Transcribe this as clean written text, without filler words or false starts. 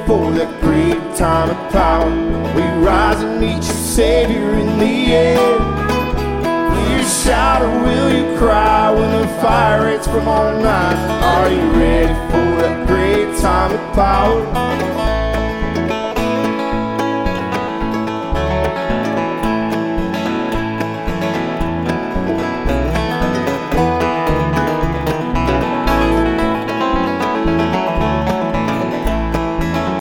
for that great time of power? We rise and meet your Savior in the air. Will you shout or will you cry when the fire rates from on high? Are you ready for that great time of power?